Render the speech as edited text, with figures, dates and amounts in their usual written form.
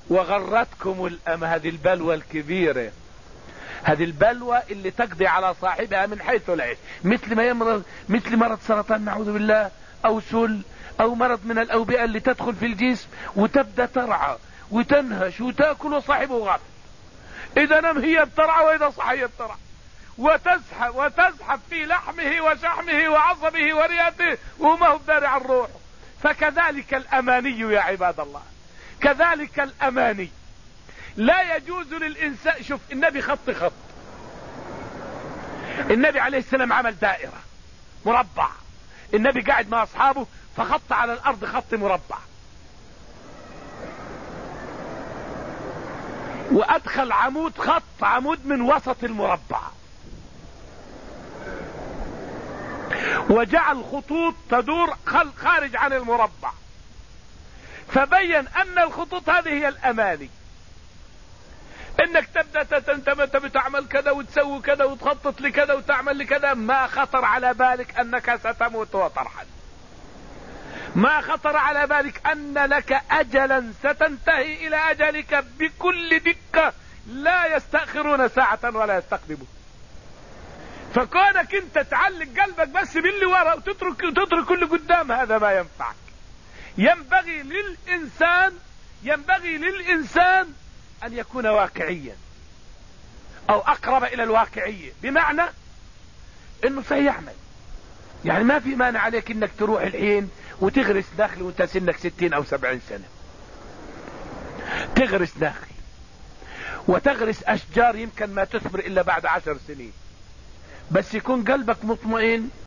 وغرتكم هذه البلوى الكبيرة، هذه البلوى اللي تقضي على صاحبها من حيث لا يشعر، مثل مرض سرطان نعوذ بالله، او سل، او مرض من الاوبئة اللي تدخل في الجسم وتبدأ ترعى وتنهش وتأكل وصاحبه غافل. اذا نم هي بترعى واذا صح هي بترعى، وتزحف في لحمه وشحمه وعصبه ورئته وما هو بداري عن روحه. فكذلك الاماني يا عباد الله، كذلك الاماني لا يجوز للانسان. شوف النبي خط النبي عليه السلام عمل دائرة مربع، النبي قاعد مع اصحابه فخط على الارض خط مربع، وادخل عمود من وسط المربع، وجعل خطوط تدور خارج عن المربع، فبين ان الخطوط هذه هي الاماني، انك تبدأ بتعمل كذا وتسوي كذا وتخطط لكذا وتعمل لكذا، ما خطر على بالك انك ستموت وترحل، ما خطر على بالك ان لك اجلا ستنتهي الى اجلك بكل دقة، لا يستأخرون ساعة ولا يستقدمون. فكونك انت تعلق قلبك بس باللي ورا وتترك اللي قدام، هذا ما ينفعك. ينبغي للإنسان أن يكون واقعيا أو أقرب إلى الواقعية، بمعنى أنه سيعمل. يعني ما في مانع عليك أنك تروح الحين وتغرس نخل وانت سنك 60 أو 70 سنة، تغرس نخل وتغرس أشجار يمكن ما تثمر إلا بعد 10 سنين، بس يكون قلبك مطمئن